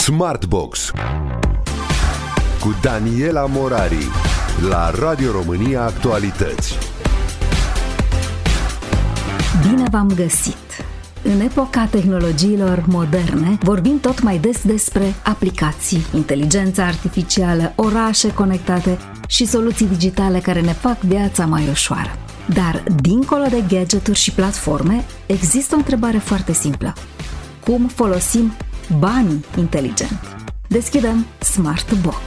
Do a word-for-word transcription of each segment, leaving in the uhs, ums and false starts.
Smartbox cu Daniela Morari la Radio România Actualități. Bine v-am găsit! În epoca tehnologiilor moderne, vorbim tot mai des despre aplicații, inteligența artificială, orașe conectate și soluții digitale care ne fac viața mai ușoară. Dar, dincolo de gadgeturi și platforme, există o întrebare foarte simplă. Cum folosim banii inteligent? Deschidem Smartbox.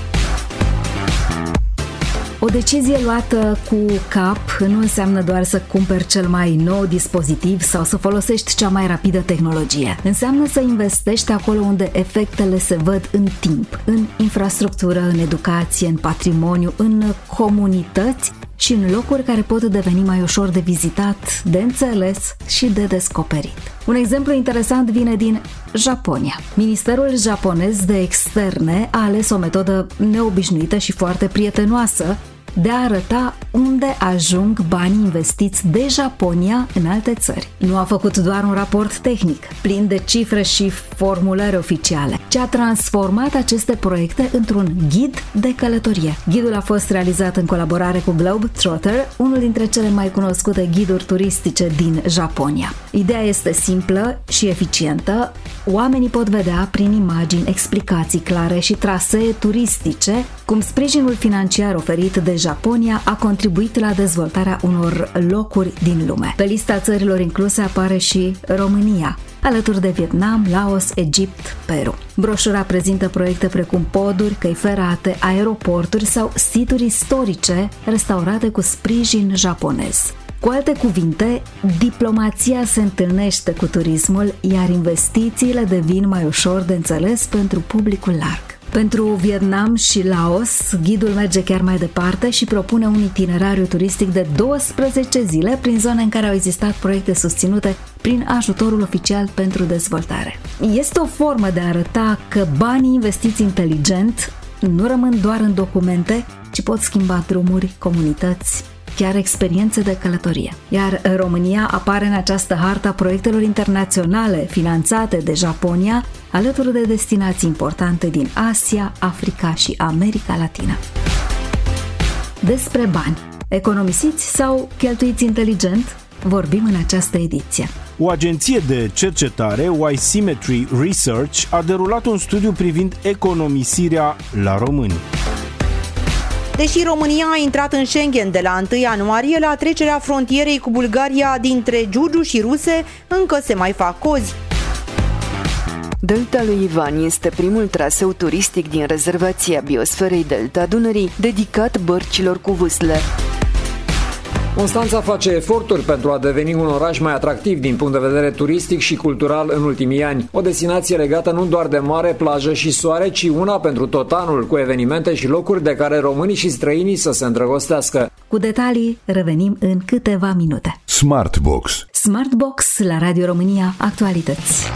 O decizie luată cu cap nu înseamnă doar să cumperi cel mai nou dispozitiv sau să folosești cea mai rapidă tehnologie. Înseamnă să investești acolo unde efectele se văd în timp, în infrastructură, în educație, în patrimoniu, în comunități și în locuri care pot deveni mai ușor de vizitat, de înțeles și de descoperit. Un exemplu interesant vine din Japonia. Ministerul japonez de externe a ales o metodă neobișnuită și foarte prietenoasă de a arăta unde ajung banii investiți de Japonia în alte țări. Nu a făcut doar un raport tehnic, plin de cifre și formulări oficiale, ci a transformat aceste proiecte într-un ghid de călătorie. Ghidul a fost realizat în colaborare cu Globetrotter, unul dintre cele mai cunoscute ghiduri turistice din Japonia. Ideea este simplă și eficientă. Oamenii pot vedea prin imagini, explicații clare și trasee turistice cum sprijinul financiar oferit de Japonia a contribuit la dezvoltarea unor locuri din lume. Pe lista țărilor incluse apare și România, alături de Vietnam, Laos, Egipt, Peru. Broșura prezintă proiecte precum poduri, căi ferate, aeroporturi sau situri istorice restaurate cu sprijin japonez. Cu alte cuvinte, diplomația se întâlnește cu turismul, iar investițiile devin mai ușor de înțeles pentru publicul larg. Pentru Vietnam și Laos, ghidul merge chiar mai departe și propune un itinerariu turistic de douăsprezece zile prin zone în care au existat proiecte susținute prin ajutorul oficial pentru dezvoltare. Este o formă de a arăta că banii investiți inteligent nu rămân doar în documente, ci pot schimba drumuri, comunități, chiar experiențe de călătorie. Iar România apare în această hartă a proiectelor internaționale finanțate de Japonia, alături de destinații importante din Asia, Africa și America Latină. Despre bani, economisiți sau cheltuiți inteligent, vorbim în această ediție. O agenție de cercetare, Y-Symmetry Research, a derulat un studiu privind economisirea la români. Deși România a intrat în Schengen de la întâi ianuarie, la trecerea frontierei cu Bulgaria dintre Giurgiu și Ruse, încă se mai fac cozi. Delta lui Ivan este primul traseu turistic din rezervația biosferei Delta Dunării, dedicat bărcilor cu vâsle. Constanța face eforturi pentru a deveni un oraș mai atractiv din punct de vedere turistic și cultural în ultimii ani. O destinație legată nu doar de mare, plajă și soare, ci una pentru tot anul, cu evenimente și locuri de care românii și străinii să se îndrăgostească. Cu detalii revenim în câteva minute. Smartbox. Smartbox la Radio România Actualități.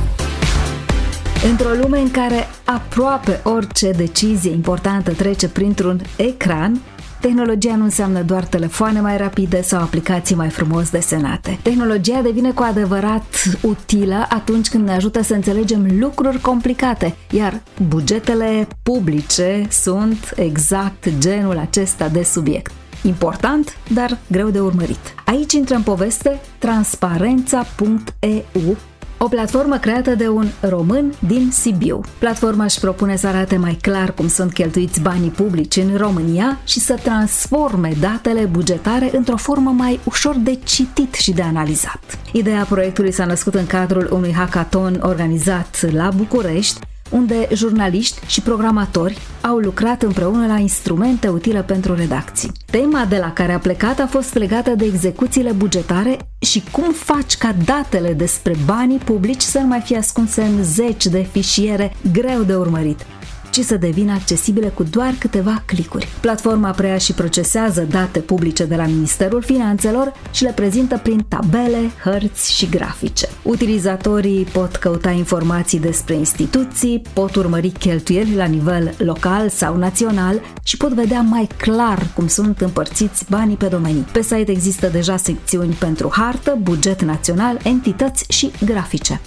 Într-o lume în care aproape orice decizie importantă trece printr-un ecran, tehnologia nu înseamnă doar telefoane mai rapide sau aplicații mai frumos desenate. Tehnologia devine cu adevărat utilă atunci când ne ajută să înțelegem lucruri complicate, iar bugetele publice sunt exact genul acesta de subiect. Important, dar greu de urmărit. Aici intră în poveste transparența punct e u, o platformă creată de un român din Sibiu. Platforma își propune să arate mai clar cum sunt cheltuiți banii publici în România și să transforme datele bugetare într-o formă mai ușor de citit și de analizat. Ideea proiectului s-a născut în cadrul unui hackathon organizat la București, unde jurnaliști și programatori au lucrat împreună la instrumente utile pentru redacții. Tema de la care a plecat a fost legată de execuțiile bugetare și cum faci ca datele despre banii publici să nu mai fie ascunse în zeci de fișiere greu de urmărit, ci să devină accesibile cu doar câteva clicuri. Platforma preia și procesează date publice de la Ministerul Finanțelor și le prezintă prin tabele, hărți și grafice. Utilizatorii pot căuta informații despre instituții, pot urmări cheltuieli la nivel local sau național și pot vedea mai clar cum sunt împărțiți banii pe domenii. Pe site există deja secțiuni pentru hartă, buget național, entități și grafice.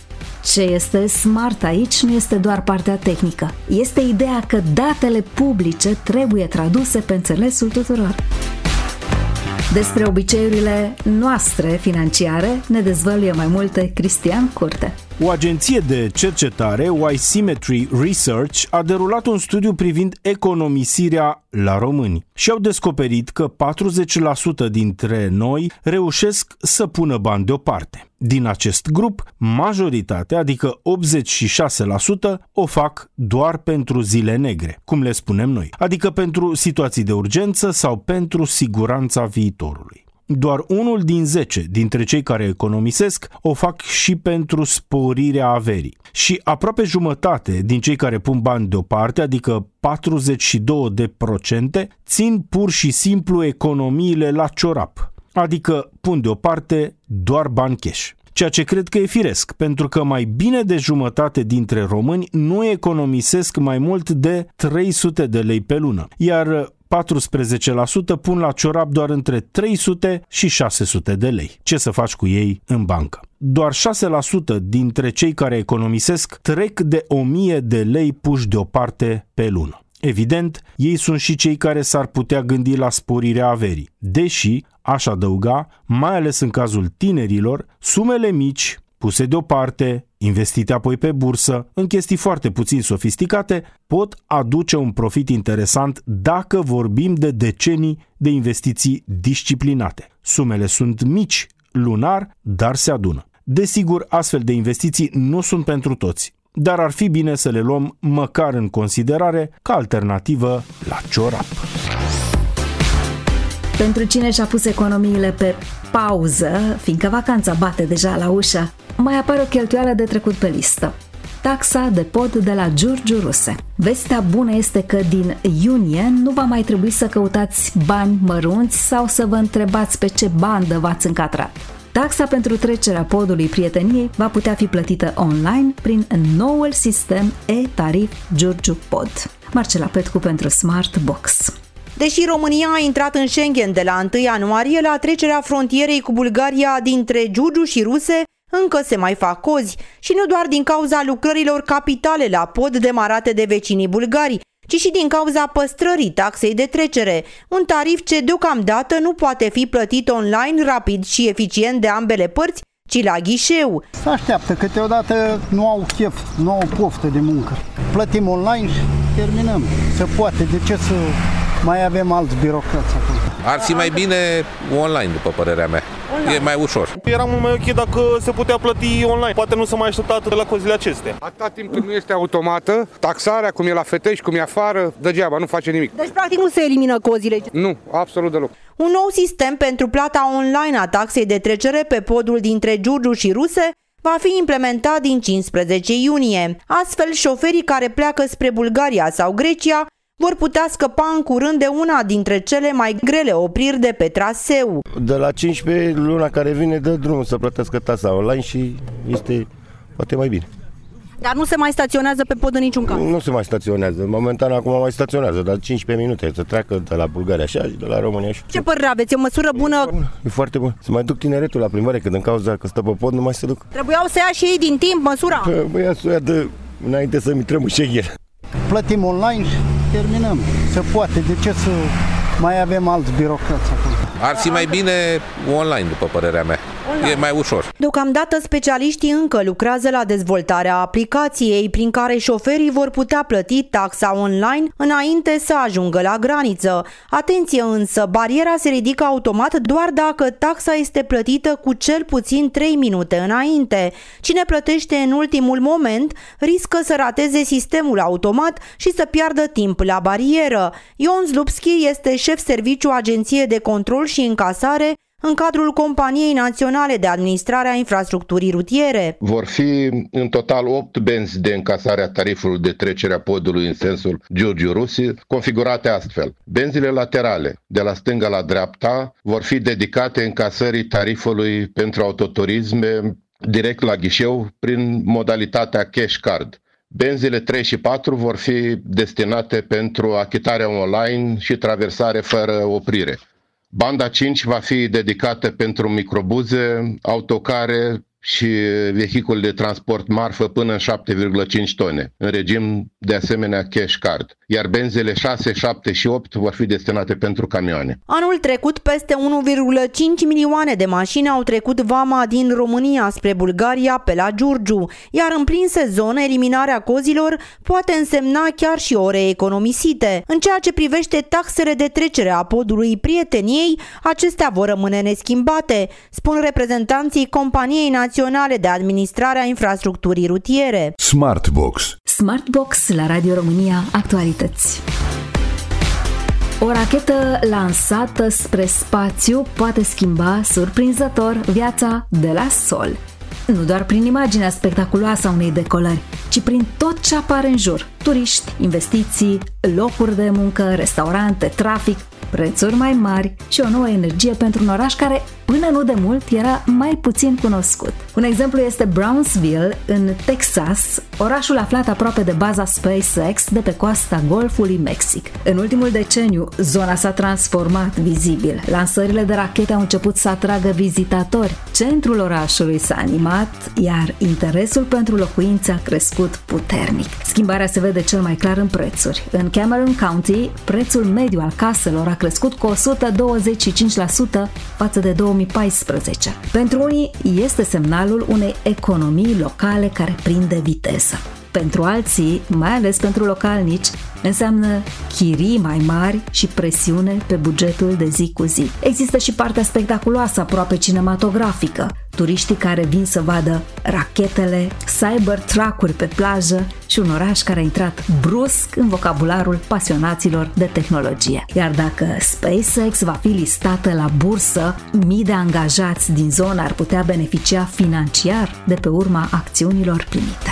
Ce este smart aici nu este doar partea tehnică. Este ideea că datele publice trebuie traduse pe înțelesul tuturor. Despre obiceiurile noastre financiare ne dezvăluie mai multe Cristian Curte. O agenție de cercetare, Y-Symmetry Research, a derulat un studiu privind economisirea la români și au descoperit că patruzeci la sută dintre noi reușesc să pună bani deoparte. Din acest grup, majoritatea, adică optzeci și șase la sută, o fac doar pentru zile negre, cum le spunem noi, adică pentru situații de urgență sau pentru siguranța viitorului. Doar unul din zece dintre cei care economisesc o fac și pentru sporirea averii. Și aproape jumătate din cei care pun bani deoparte, adică patruzeci și două de procente, țin pur și simplu economiile la ciorap, adică pun deoparte doar bani cash. Ceea ce cred că e firesc, pentru că mai bine de jumătate dintre români nu economisesc mai mult de trei sute de lei pe lună, iar paisprezece la sută pun la ciorap doar între trei sute și șase sute de lei. Ce să faci cu ei în bancă? Doar șase la sută dintre cei care economisesc trec de o mie de lei puși deoparte pe lună. Evident, ei sunt și cei care s-ar putea gândi la sporirea averii, deși, aș adăuga, mai ales în cazul tinerilor, sumele mici, puse deoparte, investite apoi pe bursă, în chestii foarte puțin sofisticate, pot aduce un profit interesant dacă vorbim de decenii de investiții disciplinate. Sumele sunt mici lunar, dar se adună. Desigur, astfel de investiții nu sunt pentru toți, dar ar fi bine să le luăm măcar în considerare ca alternativă la ciorap. Pentru cine și-a pus economiile pe pauză, fiindcă vacanța bate deja la ușă, mai apare o cheltuială de trecut pe listă. Taxa de pod de la Giurgiu Ruse. Vestea bună este că din iunie nu va mai trebui să căutați bani mărunți sau să vă întrebați pe ce bandă v-ați încadrat. Taxa pentru trecerea podului prieteniei va putea fi plătită online prin noul sistem e-tarif Giurgiu Pod. Marcela Petcu pentru Smart Box. Deși România a intrat în Schengen de la întâi ianuarie, la trecerea frontierei cu Bulgaria dintre Giurgiu și Ruse, încă se mai fac cozi și nu doar din cauza lucrărilor capitale la pod demarate de vecinii bulgari, ci și din cauza păstrării taxei de trecere, un tarif ce deocamdată nu poate fi plătit online rapid și eficient de ambele părți, ci la ghișeu. Se așteaptă, câteodată nu au chef, nu au poftă de muncă. Plătim online și terminăm. Se poate, de ce să mai avem alți birocrați acolo? Ar fi mai bine online, după părerea mea. Online. E mai ușor. Era mult mai ok dacă se putea plăti online. Poate nu se mai așteptat la cozile acestea. Atâta timp când nu este automată, taxarea, cum e la Fetești, cum e afară, degeaba, nu face nimic. Deci, practic, nu se elimină cozile? Nu, absolut deloc. Un nou sistem pentru plata online a taxei de trecere pe podul dintre Giurgiu și Ruse va fi implementat din cincisprezece iunie. Astfel, șoferii care pleacă spre Bulgaria sau Grecia vor putea scăpa în curând de una dintre cele mai grele opriri de pe traseu. De la cincisprezece luna care vine dă drumul să plătească taxa online și este poate mai bine. Dar nu se mai staționează pe pod în niciun caz? Nu se mai staționează. Momentan acum mai staționează, dar cincisprezece minute să treacă de la Bulgaria așa și de la România așa. Ce părere aveți? E o măsură bună? E, bună. E foarte bună. Să mai duc tineretul la plimbare, că din cauza că stă pe pod nu mai se duc. Trebuiau să ia și ei din timp măsura? Băia să o ia de înainte să-mi trămă șegher. Plătim online și terminăm. Se poate, de ce să mai avem alți birocrați acolo? Ar fi mai bine online, după părerea mea. Online. E mai ușor. Deocamdată, specialiștii încă lucrează la dezvoltarea aplicației prin care șoferii vor putea plăti taxa online înainte să ajungă la graniță. Atenție însă, bariera se ridică automat doar dacă taxa este plătită cu cel puțin trei minute înainte. Cine plătește în ultimul moment riscă să rateze sistemul automat și să piardă timp la barieră. Ion Zlupski este șef serviciu Agenție de Control și Încasare în cadrul Companiei Naționale de Administrare a Infrastructurii Rutiere. Vor fi în total opt benzi de încasare a tarifului de trecere a podului în sensul Giurgiu Ruse, configurate astfel. Benzile laterale, de la stânga la dreapta, vor fi dedicate încasării tarifului pentru autoturisme direct la ghișeu prin modalitatea cash card. Benzile trei și patru vor fi destinate pentru achitarea online și traversare fără oprire. Banda cinci va fi dedicată pentru microbuze, autocare, și vehicule de transport marfă până în șapte virgulă cinci tone, în regim de asemenea cash card, iar benzile șase, șapte și opt vor fi destinate pentru camioane. Anul trecut, peste unu virgulă cinci milioane de mașini au trecut vama din România spre Bulgaria pe la Giurgiu, iar în plin sezon, eliminarea cozilor poate însemna chiar și ore economisite. În ceea ce privește taxele de trecere a podului Prieteniei, acestea vor rămâne neschimbate, spun reprezentanții Companiei Naționale de Administrare a Infrastructurii Rutiere. Smartbox. Smartbox la Radio România Actualități. O rachetă lansată spre spațiu poate schimba surprinzător viața de la sol. Nu doar prin imaginea spectaculoasă a unei decolări, ci prin tot ce apare în jur. Turiști, investiții, locuri de muncă, restaurante, trafic, prețuri mai mari și o nouă energie pentru un oraș care până nu de mult era mai puțin cunoscut. Un exemplu este Brownsville, în Texas, orașul aflat aproape de baza SpaceX de pe coasta Golfului Mexic. În ultimul deceniu, zona s-a transformat vizibil. Lansările de rachete au început să atragă vizitatori. Centrul orașului s-a animat, iar interesul pentru locuințe a crescut puternic. Schimbarea se vede cel mai clar în prețuri. În Cameron County, prețul mediu al caselor a crescut cu o sută douăzeci și cinci la sută față de două mii paisprezece. Pentru unii este semnalul unei economii locale care prinde viteză. Pentru alții, mai ales pentru localnici, înseamnă chirii mai mari și presiune pe bugetul de zi cu zi. Există și partea spectaculoasă, aproape cinematografică. Turiștii care vin să vadă rachetele, Cybertruck-uri pe plajă și un oraș care a intrat brusc în vocabularul pasionaților de tehnologie. Iar dacă SpaceX va fi listată la bursă, mii de angajați din zonă ar putea beneficia financiar de pe urma acțiunilor primite.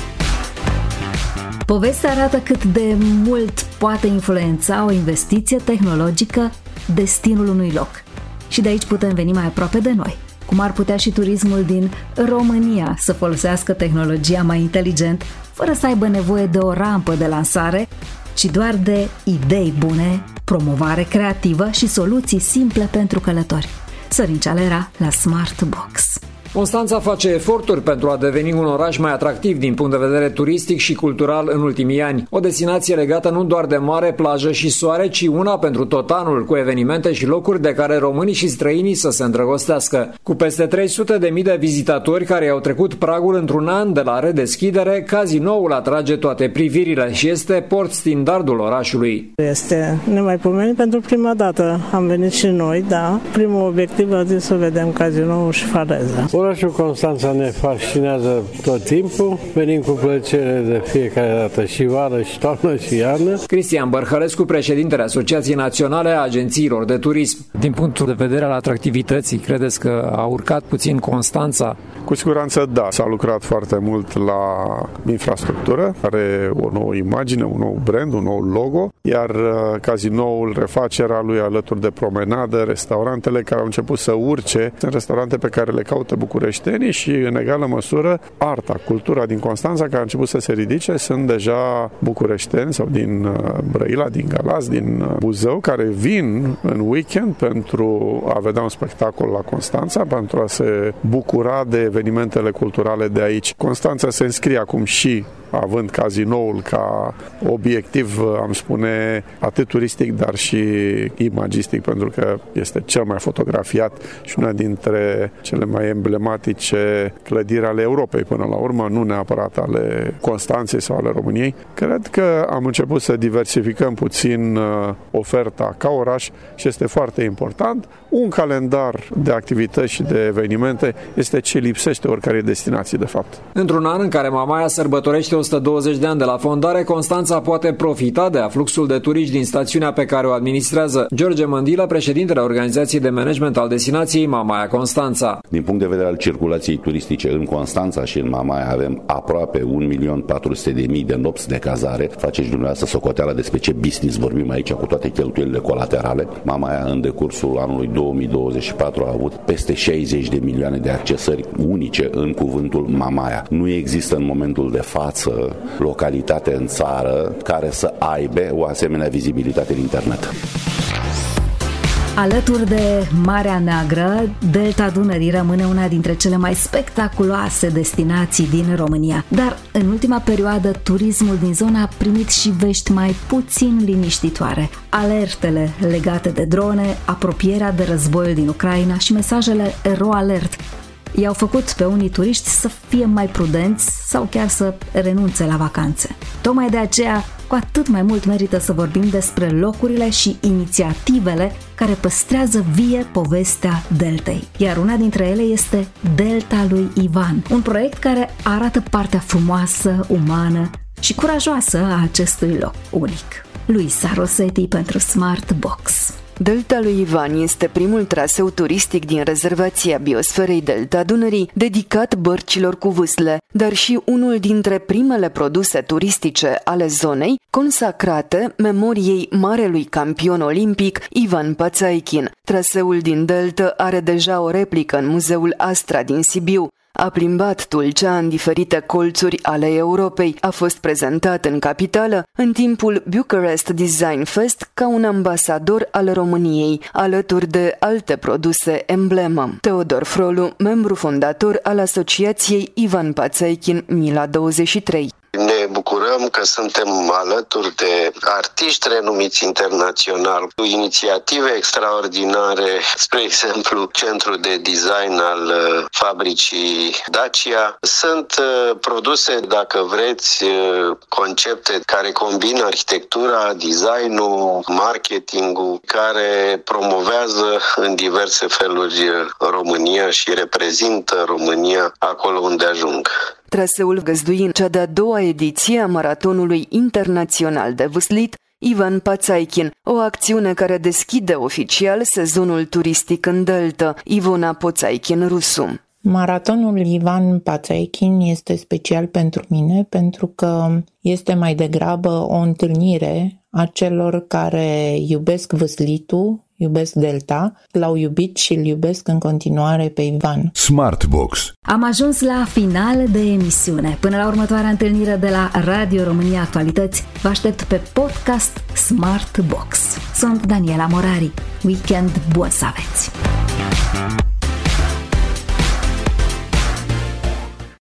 Povestea arată cât de mult poate influența o investiție tehnologică destinul unui loc. Și de aici putem veni mai aproape de noi. Cum ar putea și turismul din România să folosească tehnologia mai inteligent, fără să aibă nevoie de o rampă de lansare, ci doar de idei bune, promovare creativă și soluții simple pentru călători. Sorin Cealera la Smartbox. Constanța face eforturi pentru a deveni un oraș mai atractiv din punct de vedere turistic și cultural în ultimii ani. O destinație legată nu doar de mare, plajă și soare, ci una pentru tot anul, cu evenimente și locuri de care românii și străinii să se îndrăgostească. Cu peste trei sute de mii de vizitatori care au trecut pragul într-un an de la redeschidere, Cazinoul atrage toate privirile și este port-standardul orașului. Este nemaipomenit pentru prima dată. Am venit și noi, da. Primul obiectiv a zis să vedem Cazinoul și Fareza. Orașul Constanța ne fascinează tot timpul, venim cu plăcere de fiecare dată, și vară, și toamnă, și iarnă. Cristian Bărhărescu, președintele Asociației Naționale a Agențiilor de Turism. Din punctul de vedere al atractivității, credeți că a urcat puțin Constanța? Cu siguranță da, s-a lucrat foarte mult la infrastructură, are o nouă imagine, un nou brand, un nou logo, iar Cazinoul, refacerea lui alături de promenadă, restaurantele care au început să urce, sunt restaurante pe care le caută bucureștenii și în egală măsură arta, cultura din Constanța care a început să se ridice sunt deja bucureșteni sau din Brăila, din Galați, din Buzău, care vin în weekend pentru a vedea un spectacol la Constanța, pentru a se bucura de evenimentele culturale de aici. Constanța se înscrie acum și având Cazinoul ca obiectiv, am spune, atât turistic, dar și imagistic, pentru că este cel mai fotografiat și una dintre cele mai emblematice clădiri ale Europei, până la urmă, nu neapărat ale Constanței sau ale României. Cred că am început să diversificăm puțin oferta ca oraș și este foarte important. Un calendar de activități și de evenimente este ce lipsește oricare destinație, de fapt. Într-un an în care Mamaia sărbătorește o sută douăzeci de ani de la fondare, Constanța poate profita de afluxul de turiști din stațiunea pe care o administrează. George Mândilă, președintele organizației de management al destinației Mamaia Constanța. Din punct de vedere al circulației turistice în Constanța și în Mamaia avem aproape un milion patru sute de mii de nopți de cazare. Faceți dumneavoastră socoteala despre ce business vorbim aici cu toate cheltuielile colaterale. Mamaia în decursul anului două mii douăzeci și patru a avut peste șaizeci de milioane de accesări unice în cuvântul Mamaia. Nu există în momentul de față localitate în țară care să aibă o asemenea vizibilitate în internet. Alături de Marea Neagră, Delta Dunării rămâne una dintre cele mai spectaculoase destinații din România. Dar în ultima perioadă, turismul din zonă a primit și vești mai puțin liniștitoare. Alertele legate de drone, apropierea de războiul din Ucraina și mesajele Ro Alert i-au făcut pe unii turiști să fie mai prudenți sau chiar să renunțe la vacanțe. Tocmai de aceea, cu atât mai mult merită să vorbim despre locurile și inițiativele care păstrează vie povestea Deltei. Iar una dintre ele este Delta lui Ivan, un proiect care arată partea frumoasă, umană și curajoasă a acestui loc unic. Luisa Rosetti pentru Smart Box. Delta lui Ivan este primul traseu turistic din rezervația biosferei Delta Dunării dedicat bărcilor cu vâsle, dar și unul dintre primele produse turistice ale zonei consacrate memoriei marelui campion olimpic Ivan Pațaichin. Traseul din Delta are deja o replică în Muzeul Astra din Sibiu. A plimbat Tulcea în diferite colțuri ale Europei, a fost prezentat în capitală în timpul Bucharest Design Fest ca un ambasador al României, alături de alte produse emblemă. Teodor Frolu, membru fondator al Asociației Ivan Pațaichin Mila douăzeci și trei. Ne bucurăm că suntem alături de artiști renumiți internațional, cu inițiative extraordinare, spre exemplu Centrul de Design al fabricii Dacia. Sunt produse, dacă vreți, concepte care combină arhitectura, designul, marketingul, care promovează în diverse feluri România și reprezintă România acolo unde ajung. Traseul găzduind cea de-a doua ediție a Maratonului Internațional de Vâslit Ivan Pațaichin, o acțiune care deschide oficial sezonul turistic în Delta. Ivona Poțaichin Rusu. Maratonul Ivan Pațaichin este special pentru mine pentru că este mai degrabă o întâlnire a celor care iubesc vâslitul, iubesc Delta, l-au iubit și îl iubesc în continuare pe Ivan. Smartbox. Am ajuns la final de emisiune. Până la următoarea întâlnire de la Radio România Actualități, vă aștept pe podcast Smartbox. Sunt Daniela Morari. Weekend bun să aveți!